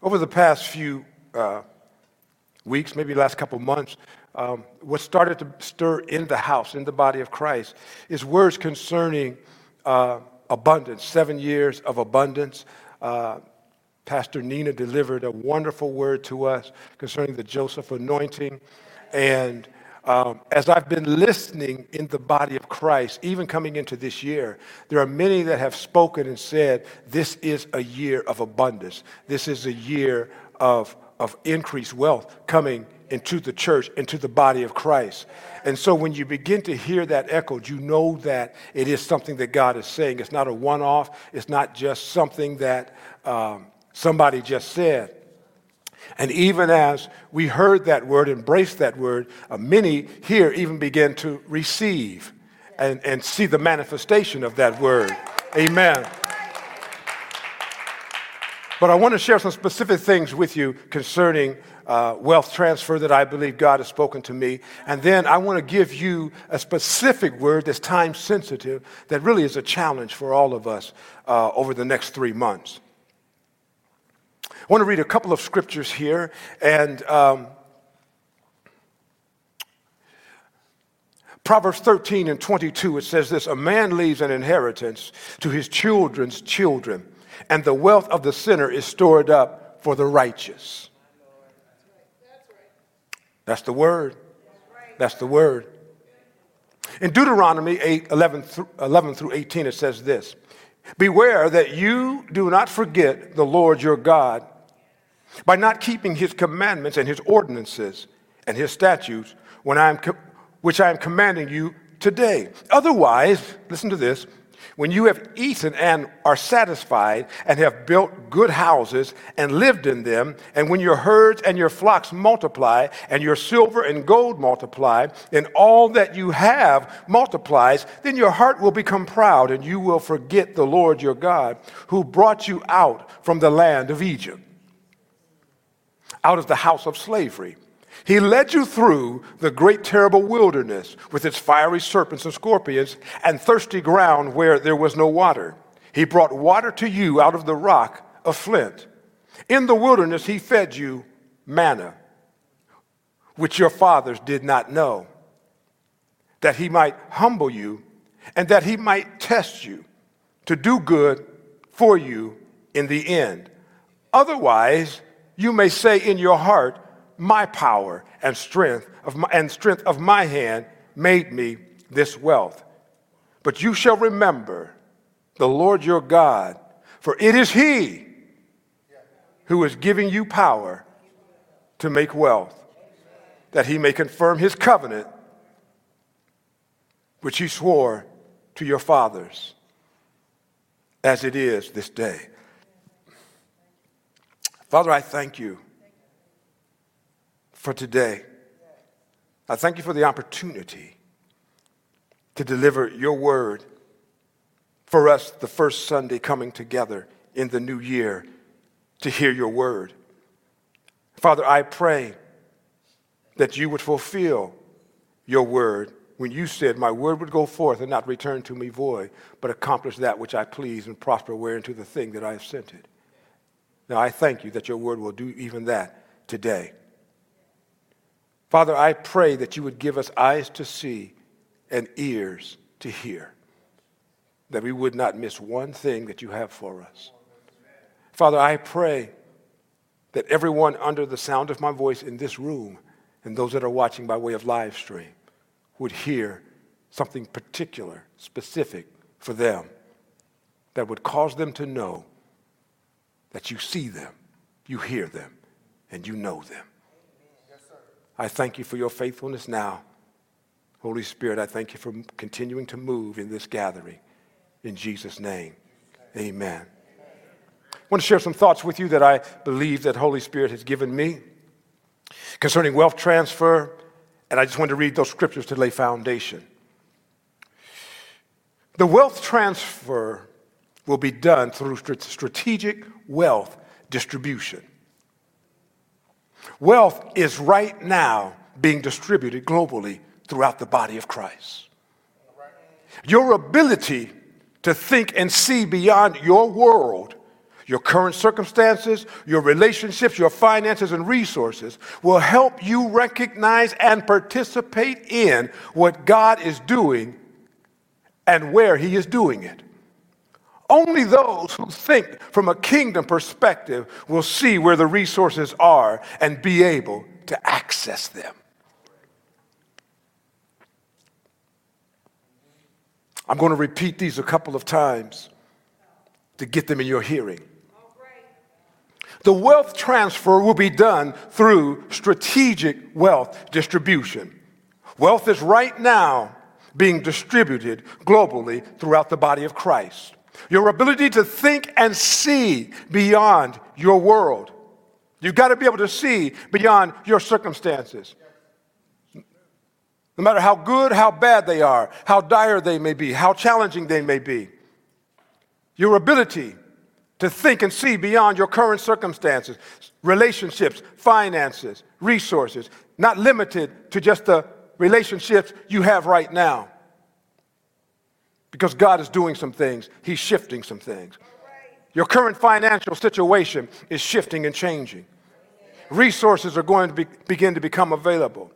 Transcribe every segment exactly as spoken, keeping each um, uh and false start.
Over the past few uh, weeks, maybe the last couple months, um, what started to stir in the house, in the body of Christ, is words concerning uh, abundance, seven years of abundance. Uh, Pastor Nina delivered a wonderful word to us concerning the Joseph anointing. And um, as I've been listening in the body of Christ, even coming into this year, there are many that have spoken and said, this is a year of abundance. This is a year of, of increased wealth coming into the church, into the body of Christ. And so when you begin to hear that echoed, you know that it is something that God is saying. It's not a one-off. It's not just something that um, somebody just said. And even as we heard that word, embraced that word, uh, many here even began to receive and, and see the manifestation of that word. Amen. But I want to share some specific things with you concerning uh, wealth transfer that I believe God has spoken to me. And then I want to give you a specific word that's time sensitive that really is a challenge for all of us uh, over the next three months. I want to read a couple of scriptures here, and um, Proverbs thirteen and twenty-two, it says this: a man leaves an inheritance to his children's children, and the wealth of the sinner is stored up for the righteous. That's the word. That's the word. In Deuteronomy eight, eleven through eighteen, it says this: beware that you do not forget the Lord your God by not keeping his commandments and his ordinances and his statutes when I am co- which I am commanding you today. Otherwise, listen to this, when you have eaten and are satisfied and have built good houses and lived in them, and when your herds and your flocks multiply and your silver and gold multiply and all that you have multiplies, then your heart will become proud and you will forget the Lord your God who brought you out from the land of Egypt, out of the house of slavery. He led you through the great terrible wilderness with its fiery serpents and scorpions and thirsty ground where there was no water. He brought water to you out of the rock of flint. In the wilderness he fed you manna, which your fathers did not know, that he might humble you and that he might test you to do good for you in the end. Otherwise, you may say in your heart, my power and strength of my, and strength of my hand made me this wealth. But you shall remember the Lord your God, for it is he who is giving you power to make wealth, that he may confirm his covenant, which he swore to your fathers, as it is this day. Father, I thank you for today. I thank you for the opportunity to deliver your word for us the first Sunday coming together in the new year to hear your word. Father, I pray that you would fulfill your word when you said my word would go forth and not return to me void, but accomplish that which I please and prosper whereunto the thing that I have sent it. Now I thank you that your word will do even that today. Father, I pray that you would give us eyes to see and ears to hear, that we would not miss one thing that you have for us. Father, I pray that everyone under the sound of my voice in this room and those that are watching by way of live stream would hear something particular, specific for them, that would cause them to know that you see them, you hear them, and you know them. I thank you for your faithfulness now. Holy Spirit, I thank you for continuing to move in this gathering. In Jesus' name, amen. I want to share some thoughts with you that I believe that Holy Spirit has given me concerning wealth transfer, and I just want to read those scriptures to lay foundation. The wealth transfer will be done through strategic wealth distribution. Wealth is right now being distributed globally throughout the body of Christ. Your ability to think and see beyond your world, Your current circumstances, your relationships, your finances, and resources will help you recognize and participate in what God is doing and where He is doing it. Only those who think from a kingdom perspective will see where the resources are and be able to access them. I'm going to repeat these a couple of times to get them in your hearing. The wealth transfer will be done through strategic wealth distribution. Wealth is right now being distributed globally throughout the body of Christ. Your ability to think and see beyond your world. You've got to be able to see beyond your circumstances. No matter how good, how bad they are, how dire they may be, how challenging they may be. Your ability to think and see beyond your current circumstances, relationships, finances, resources, not limited to just the relationships you have right now. Because God is doing some things. He's shifting some things. Your current financial situation is shifting and changing. Resources are going to be, begin to become available.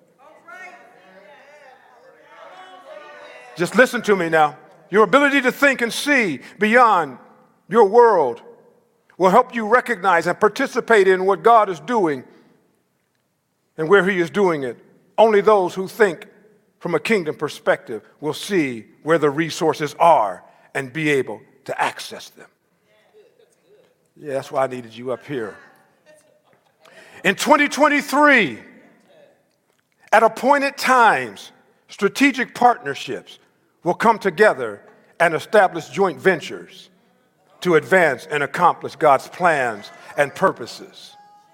Just listen to me now. Your ability to think and see beyond your world will help you recognize and participate in what God is doing and where He is doing it. Only those who think from a kingdom perspective will see where the resources are and be able to access them. Yeah, that's why I needed you up here. In twenty twenty-three, at appointed times, strategic partnerships will come together and establish joint ventures to advance and accomplish God's plans and purposes.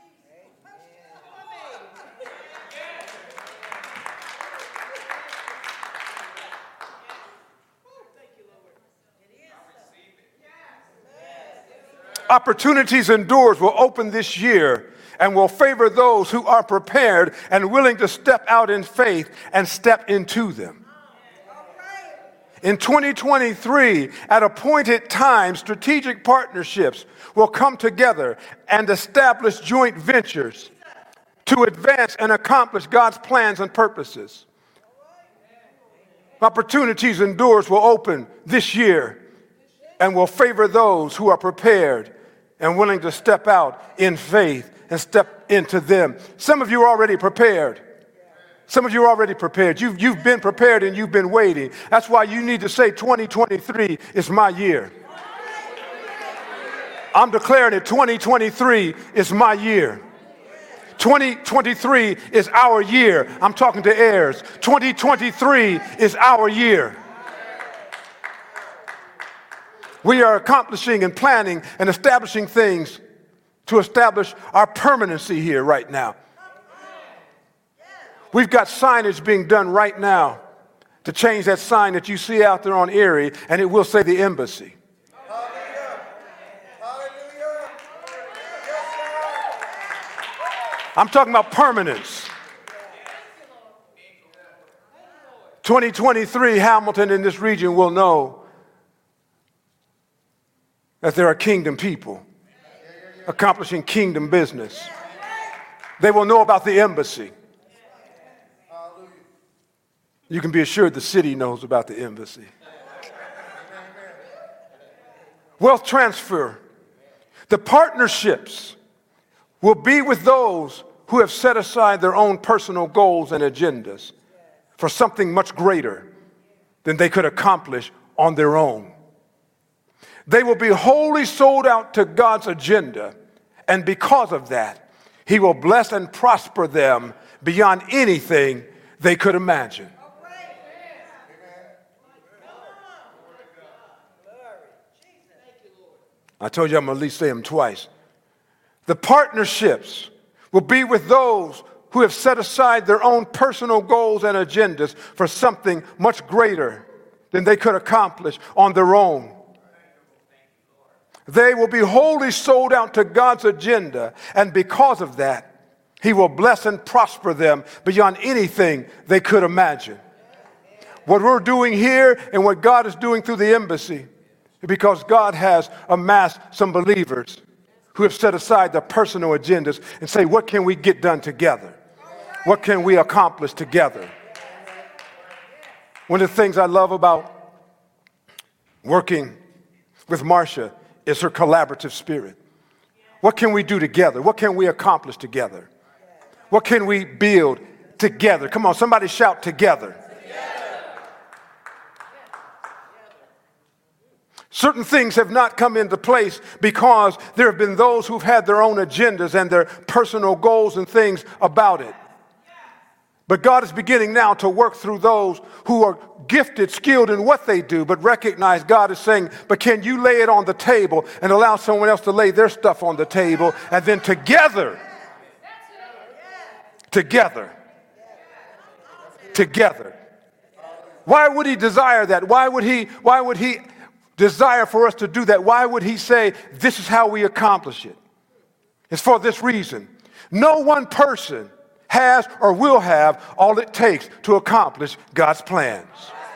Opportunities and doors will open this year and will favor those who are prepared and willing to step out in faith and step into them. In twenty twenty-three, at appointed times, strategic partnerships will come together and establish joint ventures to advance and accomplish God's plans and purposes. Opportunities and doors will open this year and will favor those who are prepared and willing to step out in faith and step into them. Some of you are already prepared. Some of you are already prepared. You've, you've been prepared and you've been waiting. That's why you need to say twenty twenty-three is my year. I'm declaring it, twenty twenty-three is my year. twenty twenty-three is our year. I'm talking to heirs. twenty twenty-three is our year. We are accomplishing and planning and establishing things to establish our permanency here right now. We've got signage being done right now to change that sign that you see out there on Erie, and it will say the embassy. Hallelujah. Hallelujah. I'm talking about permanence. twenty twenty-three, Hamilton in this region will know that there are kingdom people accomplishing kingdom business. They will know about the embassy. You can be assured the city knows about the embassy. Wealth transfer. The partnerships will be with those who have set aside their own personal goals and agendas for something much greater than they could accomplish on their own. They will be wholly sold out to God's agenda, and because of that, He will bless and prosper them beyond anything they could imagine. I told you I'm going to at least say them twice. The partnerships will be with those who have set aside their own personal goals and agendas for something much greater than they could accomplish on their own. They will be wholly sold out to God's agenda, and because of that, He will bless and prosper them beyond anything they could imagine. What we're doing here and what God is doing through the embassy Because God has amassed some believers who have set aside their personal agendas and say, what can we get done together? What can we accomplish together? One of the things I love about working with Marcia is her collaborative spirit. What can we do together? What can we accomplish together? What can we build together? Come on, somebody shout together. Certain things have not come into place because there have been those who've had their own agendas and their personal goals and things about it. But God is beginning now to work through those who are gifted, skilled in what they do, but recognize God is saying, but can you lay it on the table and allow someone else to lay their stuff on the table, and then together, together, together. Why would he desire that? Why would he, why would he desire for us to do that? Why would he say, this is how we accomplish it? It's for this reason. No one person has or will have all it takes to accomplish God's plans.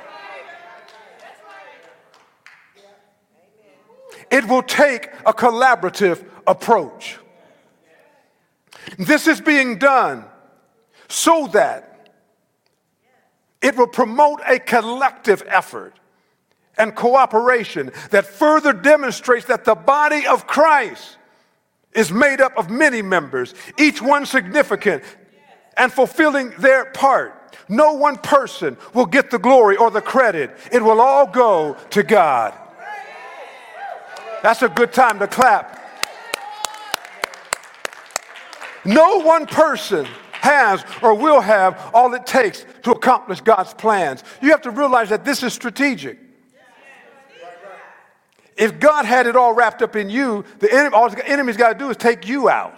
It will take a collaborative approach. This is being done so that it will promote a collective effort and cooperation that further demonstrates that the body of Christ is made up of many members, each one significant and fulfilling their part. No one person will get the glory or the credit. It will all go to God. That's a good time to clap. No one person has or will have all it takes to accomplish God's plans. You have to realize that this is strategic. If God had it all wrapped up in you, the enemy, all the enemy's got to do is take you out.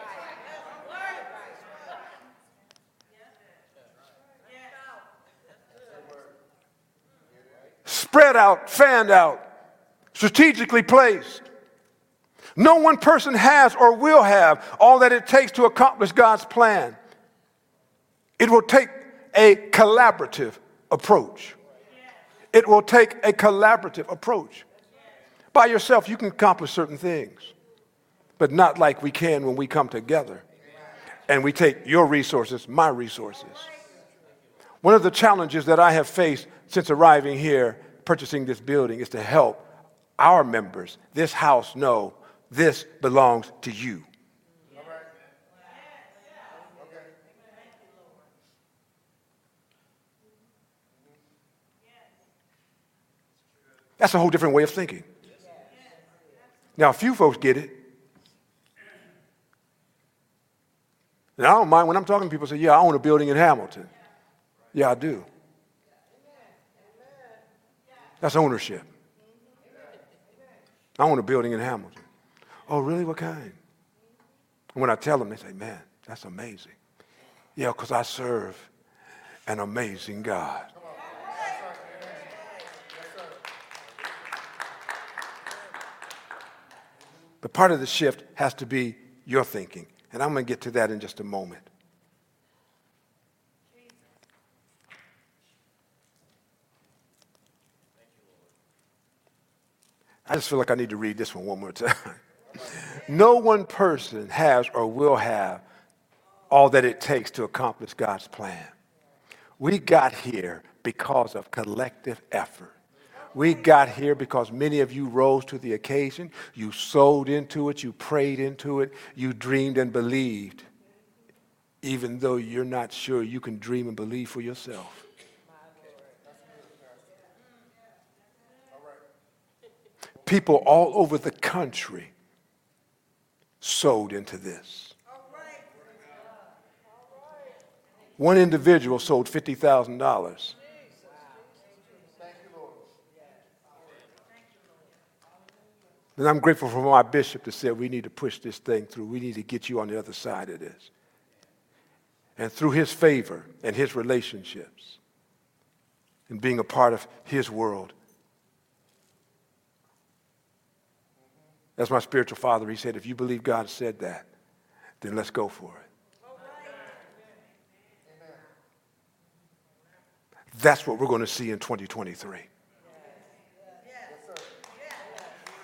Spread out, fanned out, strategically placed. No one person has or will have all that it takes to accomplish God's plan. It will take a collaborative approach. It will take a collaborative approach. By yourself, you can accomplish certain things, but not like we can when we come together and we take your resources, my resources. One of the challenges that I have faced since arriving here, purchasing this building, is to help our members, this house, know this belongs to you. That's a whole different way of thinking. Now, a few folks get it. And I don't mind when I'm talking to people say, yeah, I own a building in Hamilton. Yeah, I do. That's ownership. I own a building in Hamilton. Oh, really? What kind? And when I tell them, they say, man, that's amazing. Yeah, because I serve an amazing God. But part of the shift has to be your thinking. And I'm going to get to that in just a moment. I just feel like I need to read this one one more time. No one person has or will have all that it takes to accomplish God's plan. We got here because of collective effort. We got here because many of you rose to the occasion. You sowed into it. You prayed into it. You dreamed and believed, even though you're not sure you can dream and believe for yourself. People all over the country sowed into this. One individual sold fifty thousand dollars. And I'm grateful for my bishop that said we need to push this thing through. We need to get you on the other side of this. And through his favor and his relationships and being a part of his world. That's my spiritual father. He said, if you believe God said that, then let's go for it. That's what we're going to see in twenty twenty-three.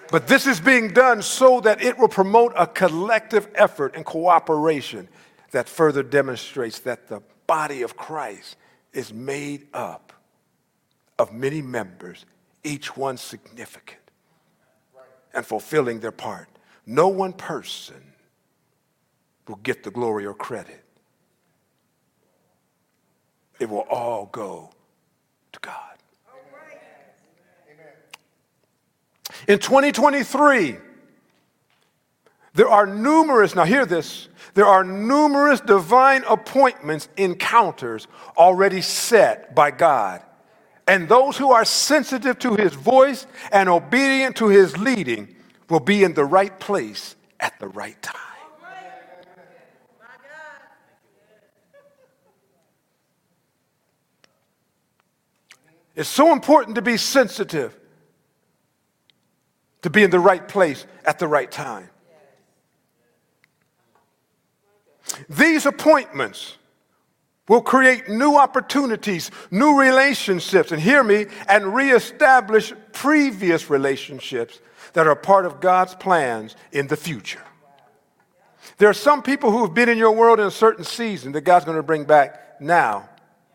But this is being done so that it will promote a collective effort and cooperation that further demonstrates that the body of Christ is made up of many members, each one significant and fulfilling their part. No one person will get the glory or credit. It will all go to God. In twenty twenty-three, there are numerous, now hear this, there are numerous divine appointments, encounters already set by God. And those who are sensitive to his voice and obedient to his leading will be in the right place at the right time. It's so important to be sensitive, to be in the right place at the right time. These appointments will create new opportunities, new relationships, and hear me, and reestablish previous relationships that are part of God's plans in the future. There are some people who have been in your world in a certain season that God's going to bring back now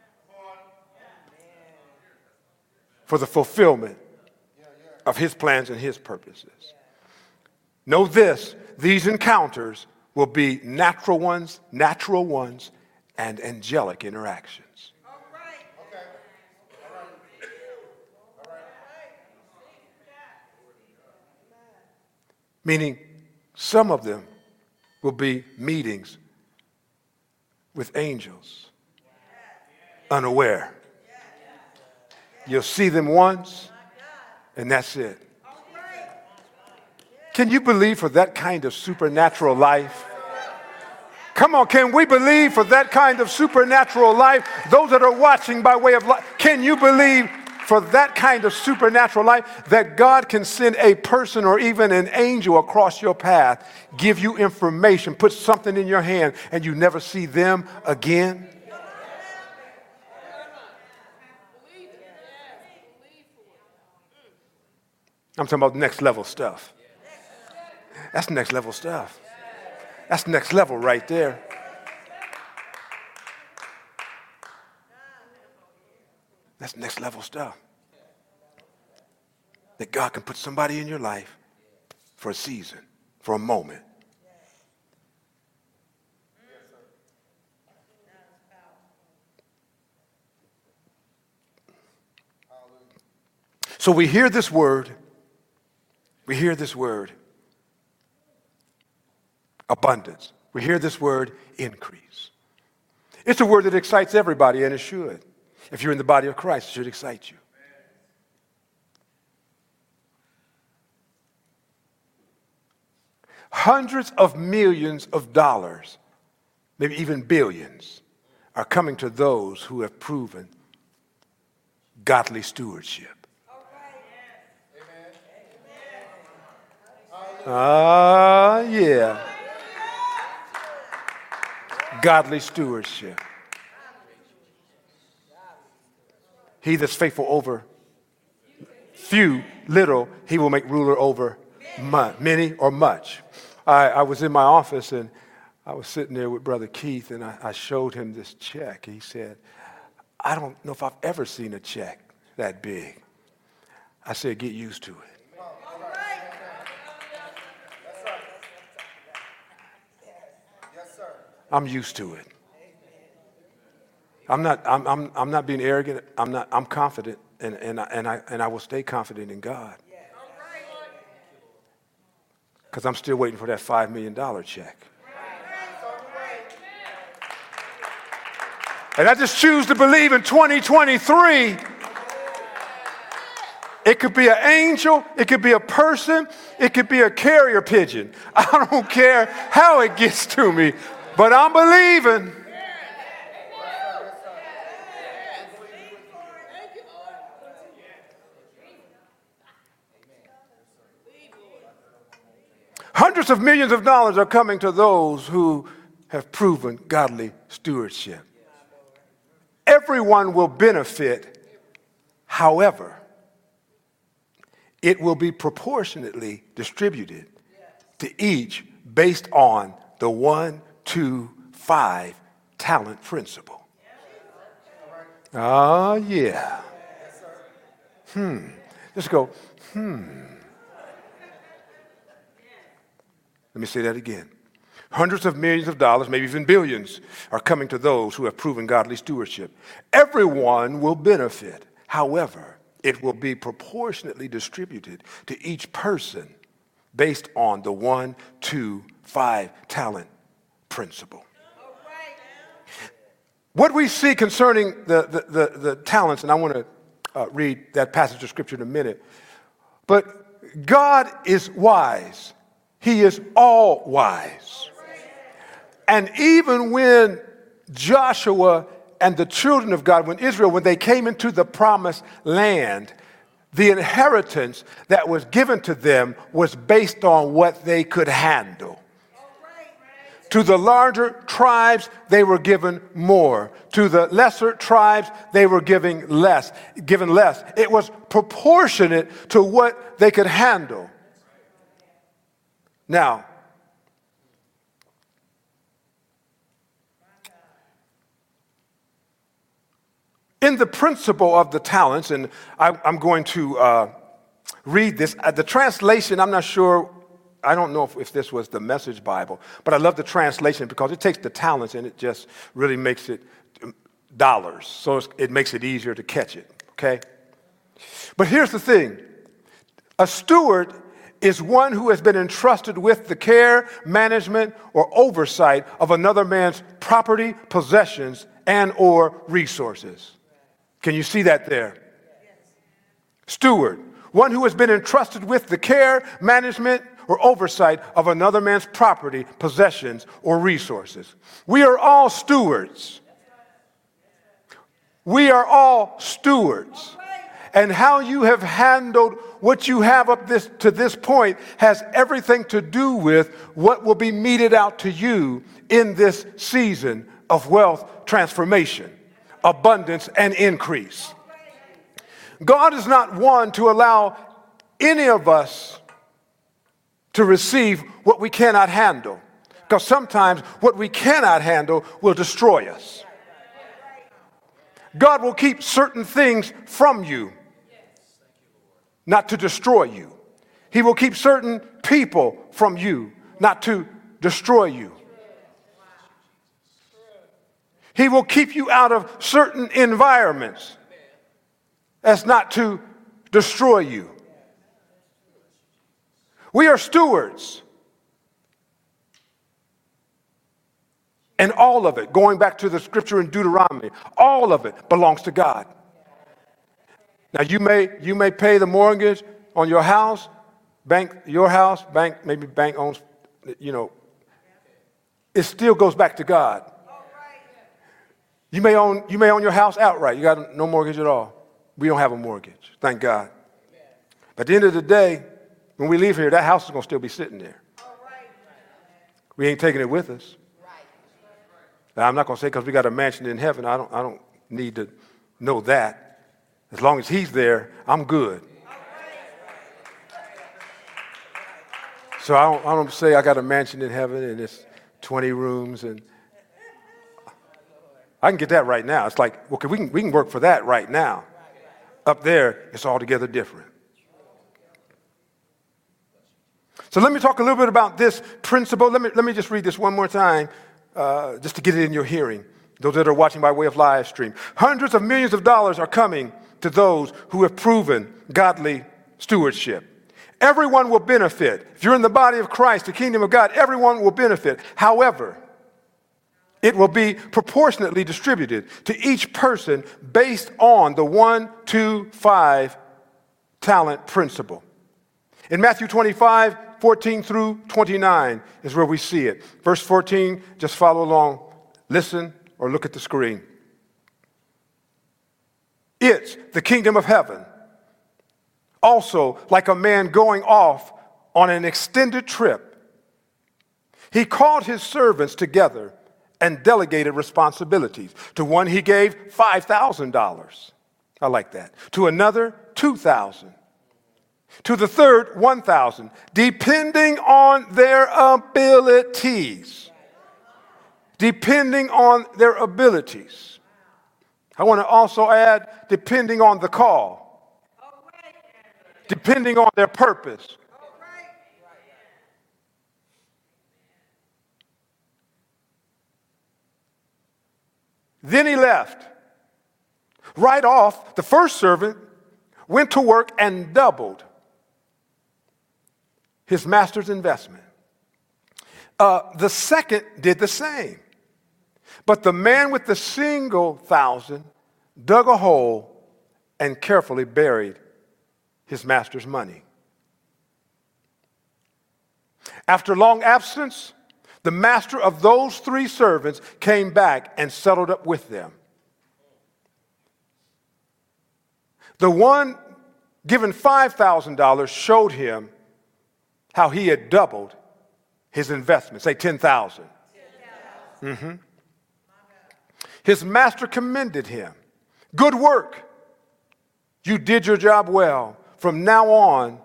for the fulfillment of his plans and his purposes. Know this, these encounters will be natural ones, natural ones, and angelic interactions. All right. Okay. All right. All right. Meaning, some of them will be meetings with angels, unaware. You'll see them once, and that's it. Can you believe for that kind of supernatural life? Come on, can we believe for that kind of supernatural life? Those that are watching by way of life, can you believe for that kind of supernatural life that God can send a person or even an angel across your path, give you information, put something in your hand, and you never see them again? I'm talking about next level stuff. That's next level stuff. That's next level right there. That's next level stuff. That God can put somebody in your life for a season, for a moment. So we hear this word. We hear this word, abundance. We hear this word, increase. It's a word that excites everybody, and it should. If you're in the body of Christ, it should excite you. Hundreds of millions of dollars, maybe even billions, are coming to those who have proven godly stewardship. Ah, uh, yeah. Godly stewardship. He that's faithful over few, little, he will make ruler over much, many or much. I, I was in my office and I was sitting there with Brother Keith and I, I showed him this check. He said, I don't know if I've ever seen a check that big. I said, get used to it. I'm used to it. I'm not, I'm, I'm, I'm not being arrogant. I'm not, I'm confident, and, and, I, and, I, and I will stay confident in God. Because I'm still waiting for that five million dollars check. And I just choose to believe in twenty twenty-three. It could be an angel. It could be a person. It could be a carrier pigeon. I don't care how it gets to me. But I'm believing. Hundreds of millions of dollars are coming to those who have proven godly stewardship. Everyone will benefit. However, it will be proportionately distributed to each based on the one, two, five talent principle. Oh, yeah. Hmm. Just go, hmm. Let me say that again. Hundreds of millions of dollars, maybe even billions, are coming to those who have proven godly stewardship. Everyone will benefit. However, it will be proportionately distributed to each person based on the one, two, five talent principle. What we see concerning the, the, the, the talents, and I want to uh, read that passage of scripture in a minute, but God is wise. He is all wise. And even when Joshua and the children of God, when Israel, when they came into the promised land, the inheritance that was given to them was based on what they could handle. To the larger tribes, they were given more. To the lesser tribes, they were giving less, given less. It was proportionate to what they could handle. Now, in the principle of the talents, and I, I'm going to uh, read this. Uh, the translation, I'm not sure, I don't know if, if this was the Message Bible, but I love the translation because it takes the talents and it just really makes it dollars. So it's, it makes it easier to catch it, okay? But here's the thing. A steward is one who has been entrusted with the care, management, or oversight of another man's property, possessions, and or resources. Can you see that there? Steward, one who has been entrusted with the care, management, or oversight of another man's property, possessions, or resources. We are all stewards. We are all stewards. And how you have handled what you have up this to this point has everything to do with what will be meted out to you in this season of wealth transformation, abundance, and increase. God is not one to allow any of us to receive what we cannot handle, because sometimes what we cannot handle will destroy us. God will keep certain things from you, not to destroy you. He will keep certain people from you, not to destroy you. He will keep you out of certain environments as not to destroy you. We are stewards. And all of it, going back to the scripture in Deuteronomy, all of it belongs to God. Now you may you may pay the mortgage on your house, bank your house, bank maybe bank owns, you know, it still goes back to God. You may own you may own your house outright. You got no mortgage at all. We don't have a mortgage, thank God. But at the end of the day, when we leave here, that house is going to still be sitting there. We ain't taking it with us. Now, I'm not going to say because we got a mansion in heaven. I don't I don't need to know that. As long as he's there, I'm good. So I don't, I don't say I got a mansion in heaven and it's twenty rooms, and I can get that right now. It's like, okay, we can, we can work for that right now. Up there, it's altogether different. So let me talk a little bit about this principle. Let me, let me just read this one more time, uh, just to get it in your hearing. Those that are watching by way of live stream. Hundreds of millions of dollars are coming to those who have proven godly stewardship. Everyone will benefit. If you're in the body of Christ, the kingdom of God, everyone will benefit. However, it will be proportionately distributed to each person based on the one, two, five talent principle. In Matthew twenty-five, fourteen through twenty-nine is where we see it. Verse fourteen, just follow along, listen, or look at the screen. It's the kingdom of heaven. Also, like a man going off on an extended trip, he called his servants together and delegated responsibilities. To one he gave five thousand dollars. I like that. To another, two thousand dollars. To the third, one thousand, depending on their abilities. Depending on their abilities. I want to also add, depending on the call. Depending on their purpose. Then he left. Right off, the first servant went to work and doubled his master's investment. Uh, the second did the same. But the man with the single thousand dug a hole and carefully buried his master's money. After long absence, the master of those three servants came back and settled up with them. The one given five thousand dollars showed him how he had doubled his investment. Say ten thousand dollars. Mm-hmm. His master commended him. Good work. You did your job well. From now on,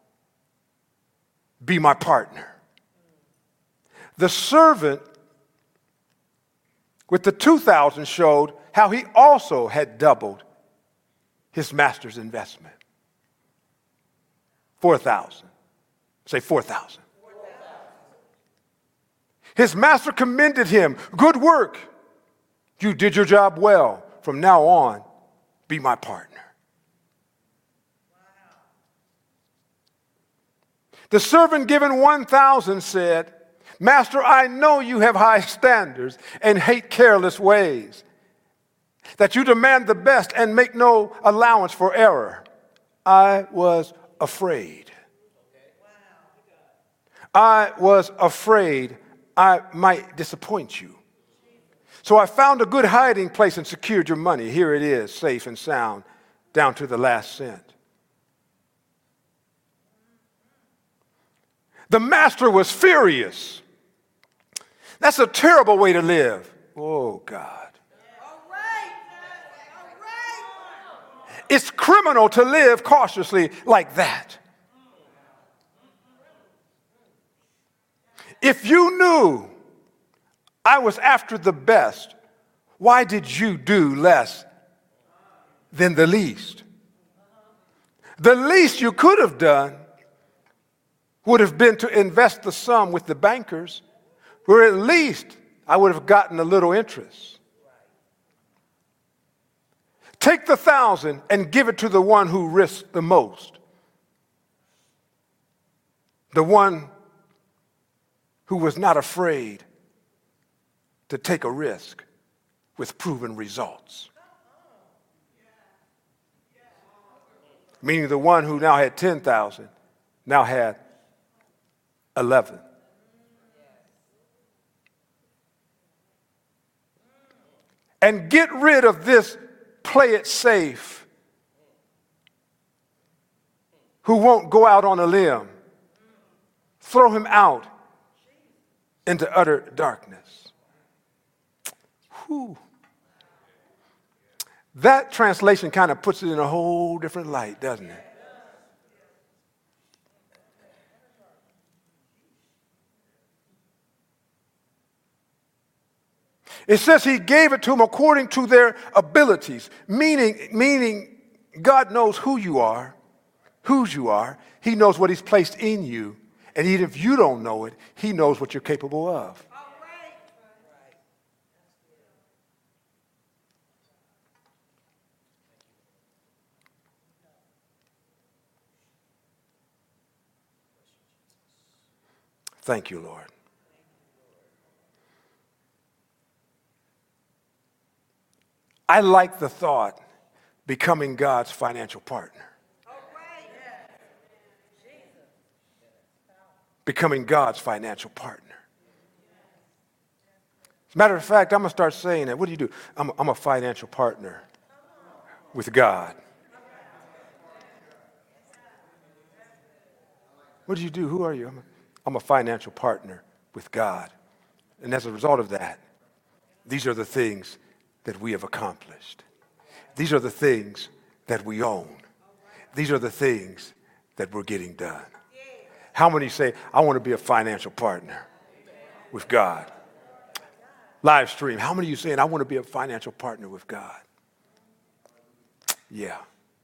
be my partner. The servant with the two thousand showed how he also had doubled his master's investment. four thousand. Say four thousand. His master commended him. Good work. You did your job well. From now on, be my partner. The servant given one thousand said, Master, I know you have high standards and hate careless ways, that you demand the best and make no allowance for error. I was afraid. I was afraid I might disappoint you. So I found a good hiding place and secured your money. Here it is, safe and sound, down to the last cent. The master was furious. That's a terrible way to live. Oh, God. All right. All right. It's criminal to live cautiously like that. If you knew I was after the best, why did you do less than the least? The least you could have done would have been to invest the sum with the bankers, where at least I would have gotten a little interest. Take the thousand and give it to the one who risked the most. The one who was not afraid to take a risk with proven results. Meaning the one who now had ten thousand now had eleven. And get rid of this play it safe who won't go out on a limb. Throw him out into utter darkness. Whew. That translation kind of puts it in a whole different light, doesn't it? It says he gave it to them according to their abilities, meaning, meaning God knows who you are, whose you are. He knows what he's placed in you. And even if you don't know it, he knows what you're capable of. Thank you, Lord. I like the thought, becoming God's financial partner. Becoming God's financial partner. As a matter of fact, I'm going to start saying that. What do you do? I'm, I'm a financial partner with God. What do you do? Who are you? I'm a, I'm a financial partner with God. And as a result of that, these are the things that we have accomplished. These are the things that we own. These are the things that we're getting done. How many say, I want to be a financial partner with God? Live stream, how many of you saying, I want to be a financial partner with God? Yeah.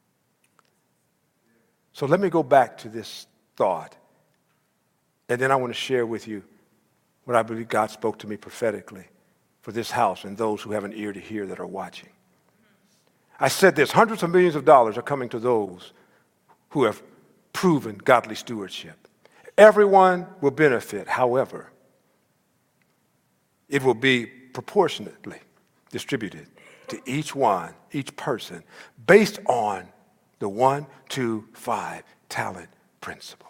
So let me go back to this thought. And then I want to share with you what I believe God spoke to me prophetically for this house and those who have an ear to hear that are watching. I said this, hundreds of millions of dollars are coming to those who have proven godly stewardship. Everyone will benefit. However, it will be proportionately distributed to each one, each person, based on the one, two, five talent principle.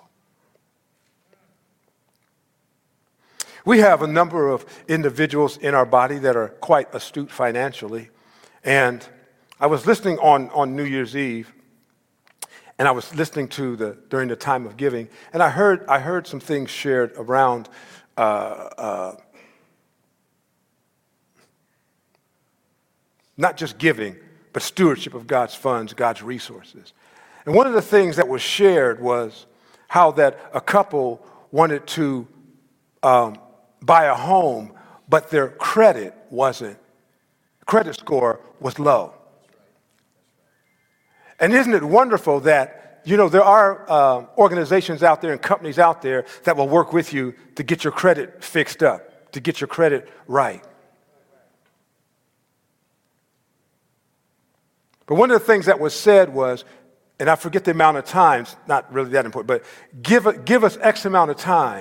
We have a number of individuals in our body that are quite astute financially. And I was listening on, on New Year's Eve, and I was listening to the during the time of giving, and I heard I heard some things shared around uh, uh, not just giving, but stewardship of God's funds, God's resources. And one of the things that was shared was how that a couple wanted to um, buy a home, but their credit wasn't, credit score was low. And isn't it wonderful that, you know, there are uh, organizations out there and companies out there that will work with you to get your credit fixed up, to get your credit right. But one of the things that was said was, and I forget the amount of times, not really that important, but give, give us X amount of time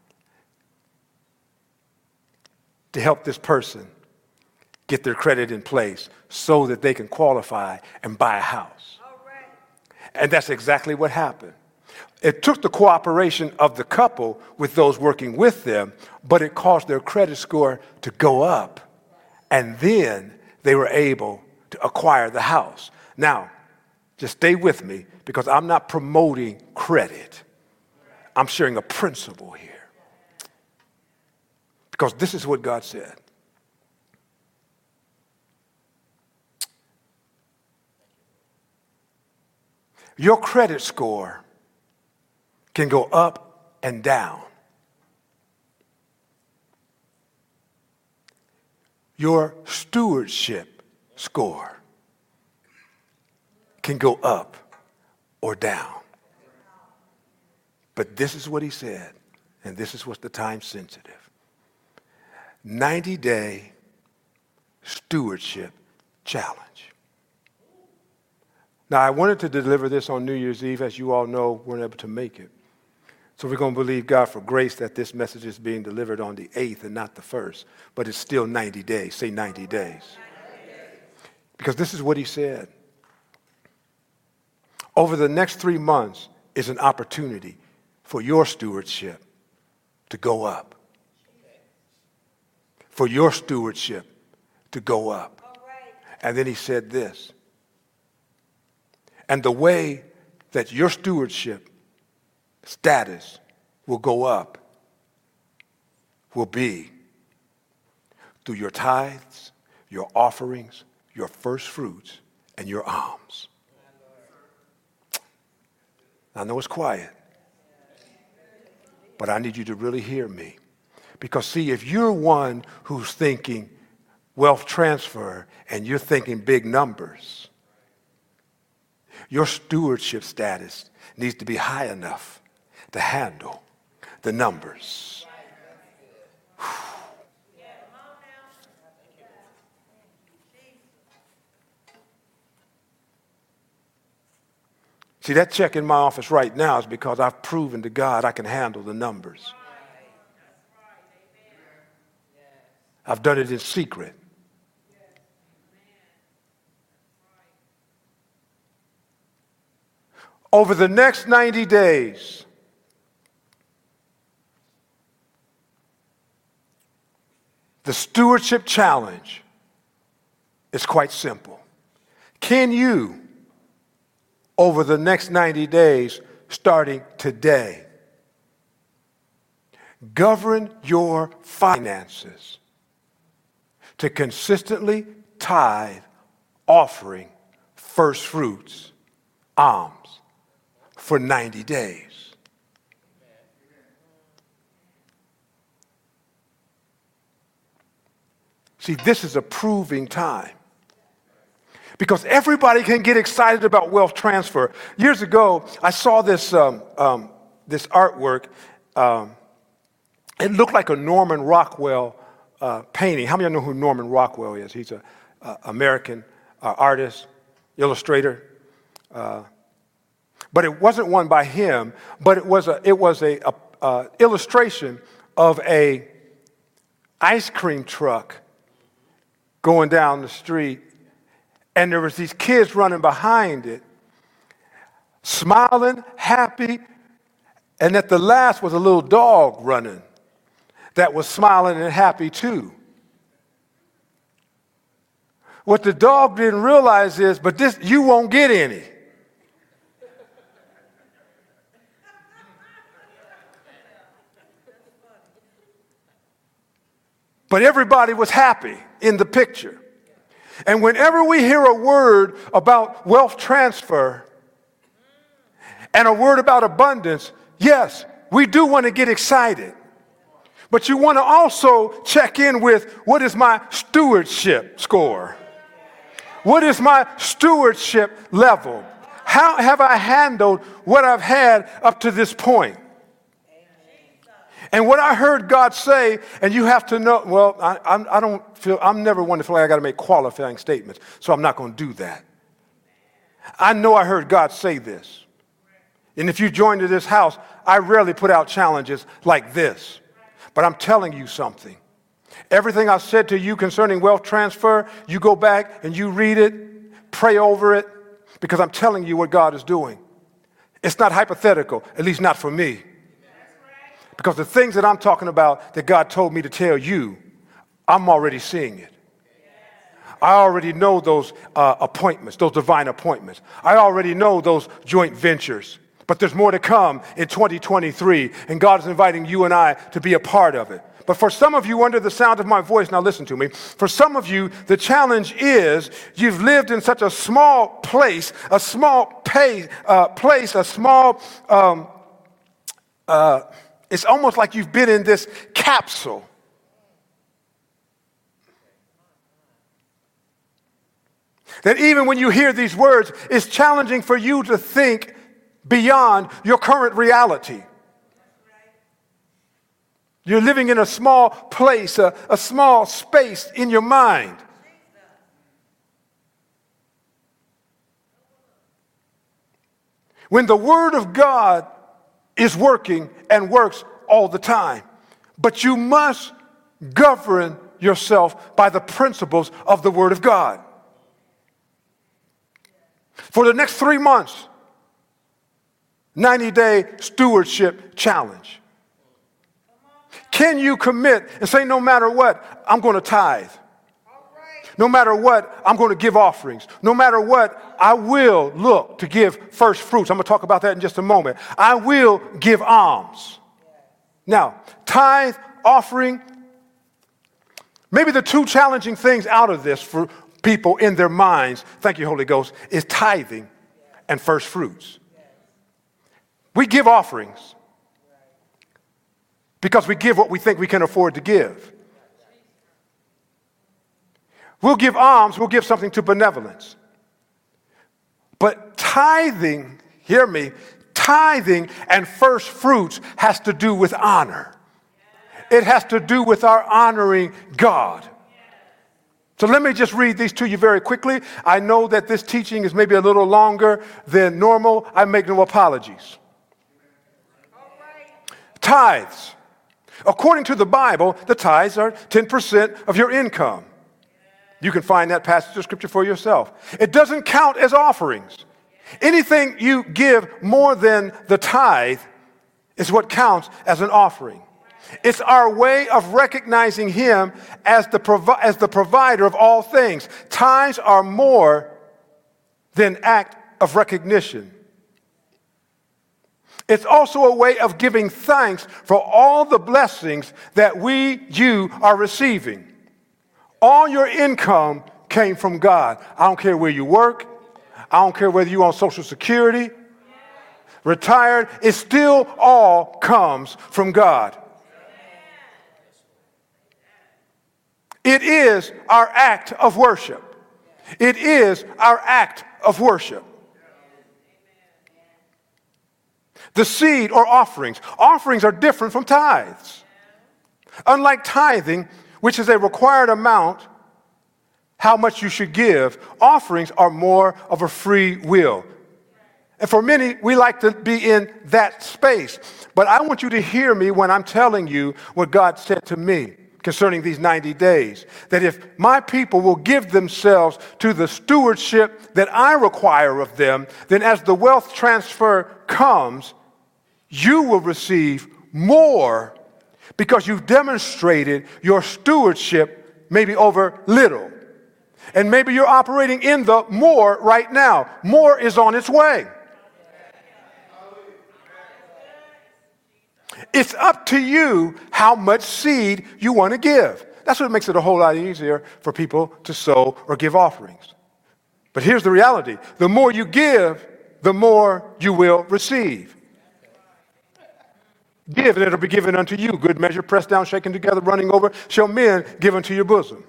to help this person get their credit in place so that they can qualify and buy a house. And that's exactly what happened. It took the cooperation of the couple with those working with them, but it caused their credit score to go up. And then they were able to acquire the house. Now, just stay with me because I'm not promoting credit. I'm sharing a principle here. Because this is what God said. Your credit score can go up and down. Your stewardship score can go up or down. But this is what he said, and this is what's the time sensitive. ninety-day stewardship challenge. Now, I wanted to deliver this on New Year's Eve. As you all know, weren't able to make it. So we're going to believe God for grace that this message is being delivered on the eighth and not the first. But it's still ninety days. Say ninety days. Because this is what he said. Over the next three months is an opportunity for your stewardship to go up. For your stewardship to go up. And then he said this. And the way that your stewardship status will go up will be through your tithes, your offerings, your first fruits, and your alms. I know it's quiet, but I need you to really hear me. Because see, if you're one who's thinking wealth transfer and you're thinking big numbers, your stewardship status needs to be high enough to handle the numbers. See, that check in my office right now is because I've proven to God I can handle the numbers. I've done it in secret. Over the next ninety days, the stewardship challenge is quite simple. Can you, over the next ninety days, starting today, govern your finances to consistently tithe, offering, first fruits, alms, for ninety days. See, this is a proving time. Because everybody can get excited about wealth transfer. Years ago, I saw this, um, um, this artwork. Um, it looked like a Norman Rockwell uh, painting. How many of you know who Norman Rockwell is? He's an American uh, artist, illustrator. Uh, but it wasn't one by him, but it was a, it was a, a, a illustration of a ice cream truck going down the street. And there was these kids running behind it, smiling, happy, and at the last was a little dog running that was smiling and happy too. What the dog didn't realize is, but this, you won't get any. But everybody was happy in the picture. And whenever we hear a word about wealth transfer and a word about abundance, yes, we do want to get excited. But you want to also check in with, what is my stewardship score? What is my stewardship level? How have I handled what I've had up to this point? And what I heard God say, and you have to know, well, I, I'm, I don't feel, I'm never one to feel like I got to make qualifying statements, so I'm not going to do that. I know I heard God say this. And if you join to this house, I rarely put out challenges like this. But I'm telling you something. Everything I said to you concerning wealth transfer, you go back and you read it, pray over it, because I'm telling you what God is doing. It's not hypothetical, at least not for me. Because the things that I'm talking about that God told me to tell you, I'm already seeing it. I already know those uh, appointments, those divine appointments. I already know those joint ventures. But there's more to come in twenty twenty-three, and God is inviting you and I to be a part of it. But for some of you under the sound of my voice, now listen to me, for some of you, the challenge is you've lived in such a small place, a small pay, uh, place, a small... Um, uh, It's almost like you've been in this capsule. That even when you hear these words, it's challenging for you to think beyond your current reality. You're living in a small place, a, a small space in your mind. When the Word of God is working and works all the time. But you must govern yourself by the principles of the Word of God. For the next three months, ninety-day stewardship challenge. Can you commit and say, no matter what, I'm going to tithe? No matter what, I'm going to give offerings. No matter what, I will look to give first fruits. I'm going to talk about that in just a moment. I will give alms. Now, tithe, offering, maybe the two challenging things out of this for people in their minds, thank you, Holy Ghost, is tithing and first fruits. We give offerings because we give what we think we can afford to give. We'll give alms, we'll give something to benevolence. But tithing, hear me, tithing and first fruits has to do with honor. It has to do with our honoring God. So let me just read these to you very quickly. I know that this teaching is maybe a little longer than normal. I make no apologies. Tithes. According to the Bible, the tithes are ten percent of your income. You can find that passage of scripture for yourself. It doesn't count as offerings. Anything you give more than the tithe is what counts as an offering. It's our way of recognizing Him as the, provi- as the provider of all things. Tithes are more than act of recognition. It's also a way of giving thanks for all the blessings that we, you, are receiving. All your income came from God. I don't care where you work. I don't care whether you're on Social Security. retired, it still all comes from God. It is our act of worship. It is our act of worship. The seed or offerings. Offerings are different from tithes. Unlike tithing, which is a required amount, how much you should give, offerings are more of a free will. And for many, we like to be in that space. But I want you to hear me when I'm telling you what God said to me concerning these ninety days. That if my people will give themselves to the stewardship that I require of them, then as the wealth transfer comes, you will receive more because you've demonstrated your stewardship maybe over little. And maybe you're operating in the more right now. More is on its way. It's up to you how much seed you want to give. That's what makes it a whole lot easier for people to sow or give offerings. But here's the reality. The more you give, the more you will receive. Give, and it'll be given unto you. Good measure, pressed down, shaken together, running over, shall men give unto your bosom.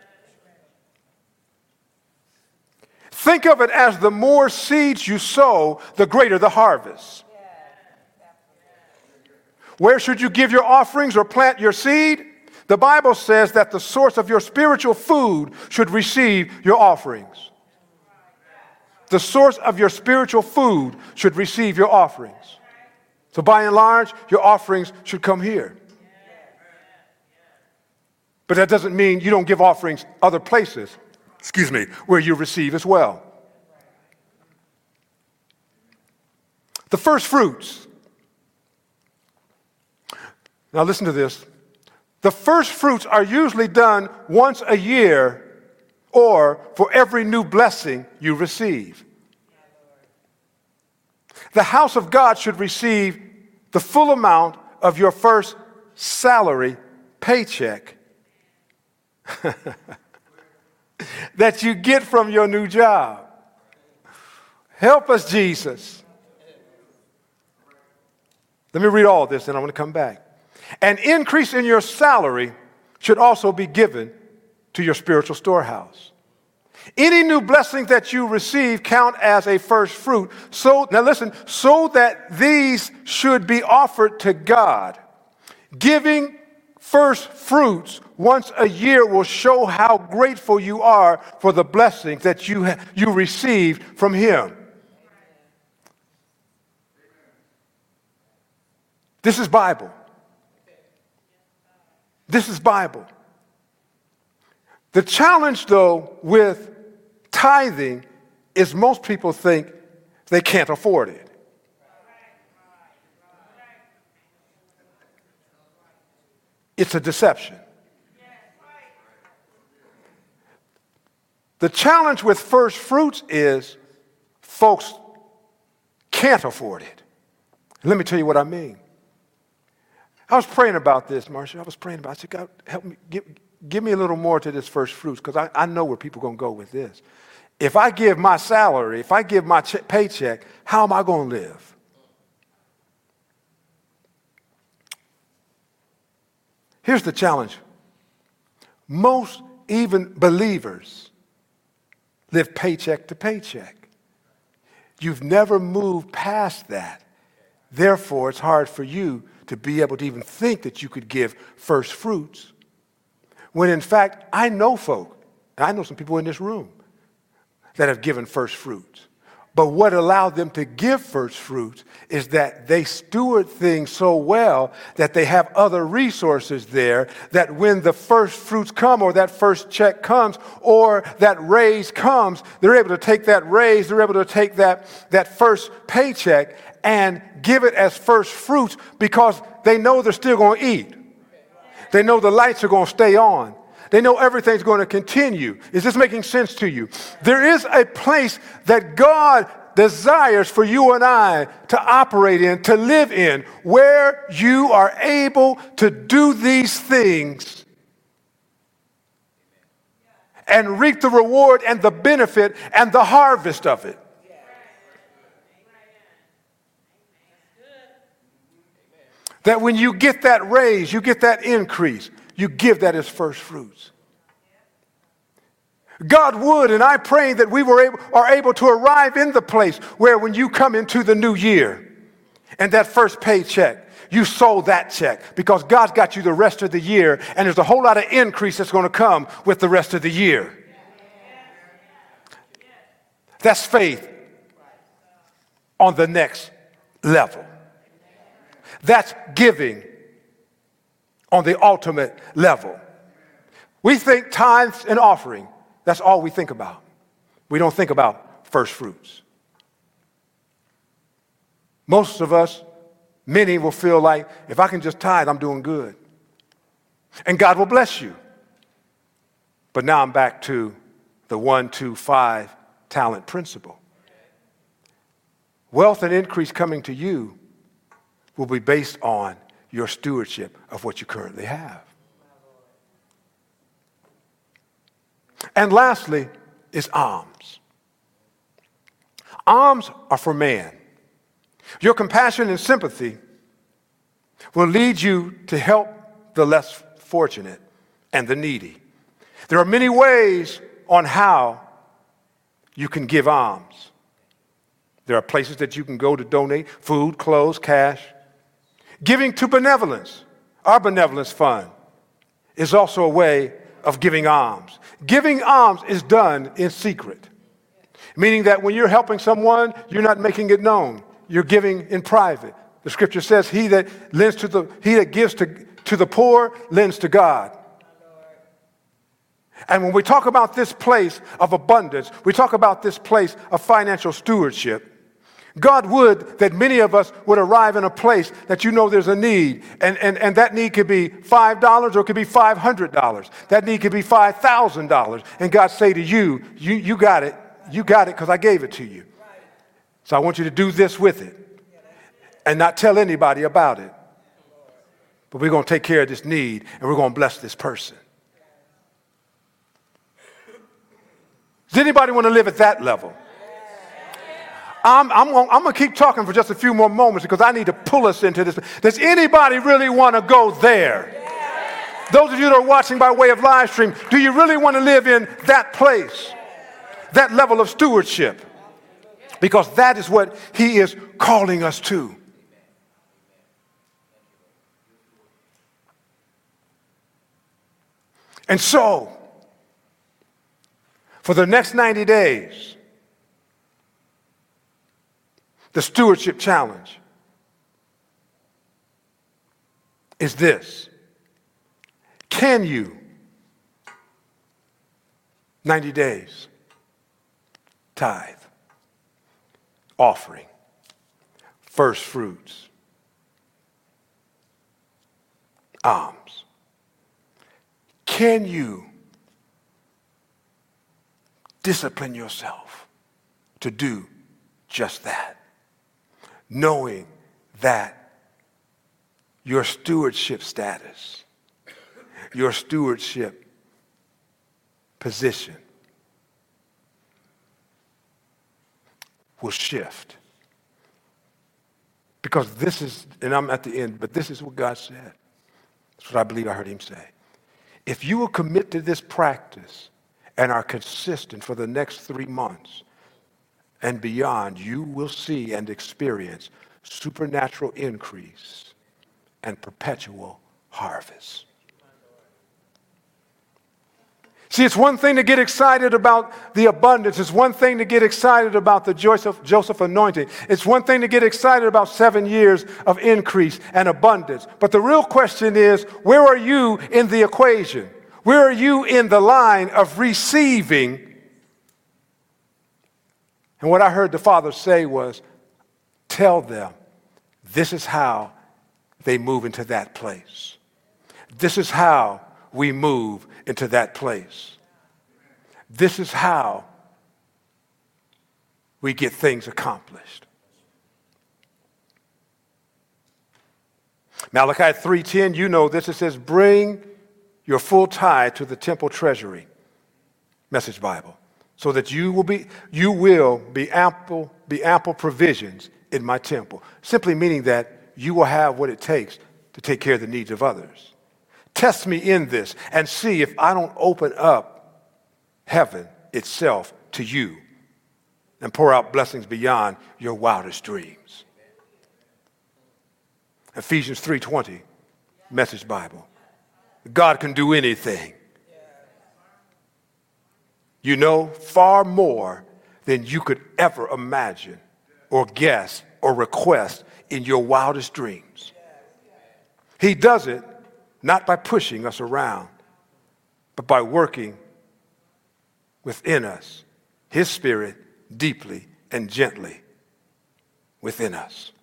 Think of it as the more seeds you sow, the greater the harvest. Where should you give your offerings or plant your seed? The Bible says that the source of your spiritual food should receive your offerings. The source of your spiritual food should receive your offerings. So by and large, your offerings should come here. But that doesn't mean you don't give offerings other places, excuse me, where you receive as well. The first fruits. Now listen to this. The first fruits are usually done once a year or for every new blessing you receive. The house of God should receive the full amount of your first salary paycheck that you get from your new job. Help us, Jesus. Let me read all this and I want to come back. An increase in your salary should also be given to your spiritual storehouse. Any new blessing that you receive count as a first fruit. So, now listen, so that these should be offered to God. Giving first fruits once a year will show how grateful you are for the blessings that you, ha- you received from Him. This is Bible. This is Bible. The challenge, though, with tithing is most people think they can't afford it. It's a deception. The challenge with first fruits is folks can't afford it. Let me tell you what I mean. I was praying about this, Marcia. I was praying about it. I said, God, help me, give, give me a little more to this first fruits, because I, I know where people are going to go with this. If I give my salary, if I give my ch- paycheck, how am I going to live? Here's the challenge. Most even believers live paycheck to paycheck. You've never moved past that. Therefore, it's hard for you to be able to even think that you could give first fruits. When in fact, I know folk, and I know some people in this room that have given first fruits. But what allowed them to give first fruits is that they steward things so well that they have other resources there, that when the first fruits come or that first check comes or that raise comes, they're able to take that raise, they're able to take that, that first paycheck and give it as first fruits because they know they're still going to eat. They know the lights are going to stay on. They know everything's going to continue. Is this making sense to you? There is a place that God desires for you and I to operate in, to live in, where you are able to do these things and reap the reward and the benefit and the harvest of it. That when you get that raise, you get that increase, you give that as first fruits. God would, and I pray that we were able, are able to arrive in the place where when you come into the new year and that first paycheck, you sold that check because God's got you the rest of the year, and there's a whole lot of increase that's going to come with the rest of the year. That's faith on the next level. That's giving on the ultimate level. We think tithes and offering, that's all we think about. We don't think about first fruits. Most of us, many will feel like, if I can just tithe, I'm doing good. And God will bless you. But now I'm back to the one, two, five talent principle. Wealth and increase coming to you will be based on your stewardship of what you currently have. And lastly is alms. Alms are for man. Your compassion and sympathy will lead you to help the less fortunate and the needy. There are many ways on how you can give alms. There are places that you can go to donate food, clothes, cash. Giving to benevolence, our benevolence fund, is also a way of giving alms. Giving alms is done in secret, meaning that when you're helping someone, you're not making it known. You're giving in private. The scripture says, he that lends to the he that gives to, to the poor lends to God. And when we talk about this place of abundance, we talk about this place of financial stewardship, God would that many of us would arrive in a place that you know there's a need. And, and, and that need could be five dollars or it could be five hundred dollars. That need could be five thousand dollars. And God say to you, you, you got it. You got it because I gave it to you. So I want you to do this with it and not tell anybody about it. But we're going to take care of this need and we're going to bless this person. Does anybody want to live at that level? I'm, I'm, gonna, I'm going to keep talking for just a few more moments because I need to pull us into this. Does anybody really want to go there? Those of you that are watching by way of live stream, do you really want to live in that place, that level of stewardship? Because that is what he is calling us to. And so, for the next ninety days, the stewardship challenge is this. Can you, ninety days, tithe, offering, first fruits, alms? Can you discipline yourself to do just that, knowing that your stewardship status, your stewardship position will shift? Because this is, and I'm at the end, but this is what God said. That's what I believe I heard him say. If you will commit to this practice and are consistent for the next three months and beyond, you will see and experience supernatural increase and perpetual harvest. See, it's one thing to get excited about the abundance. It's one thing to get excited about the Joseph, Joseph anointing. It's one thing to get excited about seven years of increase and abundance. But the real question is, where are you in the equation? Where are you in the line of receiving? And what I heard the Father say was, tell them this is how they move into that place. This is how we move into that place. This is how we get things accomplished. Malachi three ten, you know this. It says, bring your full tithe to the temple treasury, Message Bible, so that you will be you will be ample be ample provisions in my temple. Simply meaning that you will have what it takes to take care of the needs of others. Test me in this and see if I don't open up heaven itself to you and pour out blessings beyond your wildest dreams. Ephesians three twenty, Message Bible. God can do anything. You know, far more than you could ever imagine or guess or request in your wildest dreams. He does it not by pushing us around, but by working within us, his Spirit deeply and gently within us.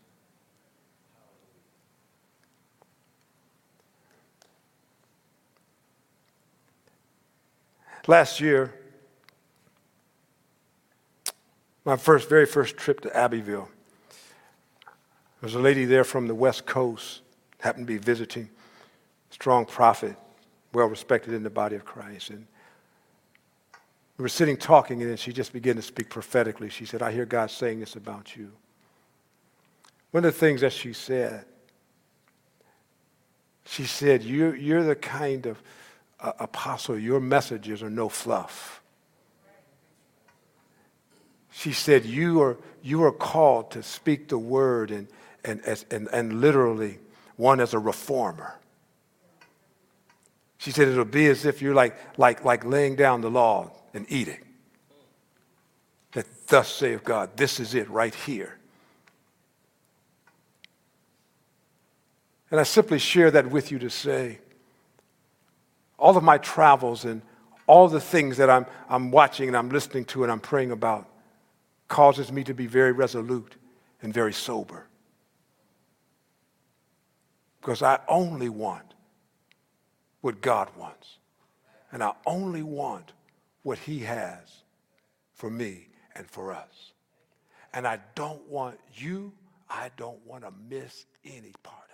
Last year, my first, very first trip to Abbeville, there was a lady there from the West Coast, happened to be visiting, strong prophet, well respected in the body of Christ. And we were sitting talking, and then she just began to speak prophetically. She said, I hear God saying this about you. One of the things that she said, she said, you're, you're the kind of uh, apostle, your messages are no fluff. She said, you are, you are called to speak the word and, and, as, and, and literally one as a reformer. She said, it'll be as if you're like, like, like laying down the law and eating. That thus saith God, this is it right here. And I simply share that with you to say, all of my travels and all the things that I'm, I'm watching and I'm listening to and I'm praying about causes me to be very resolute and very sober. Because I only want what God wants. And I only want what he has for me and for us. And I don't want you, I don't want to miss any part.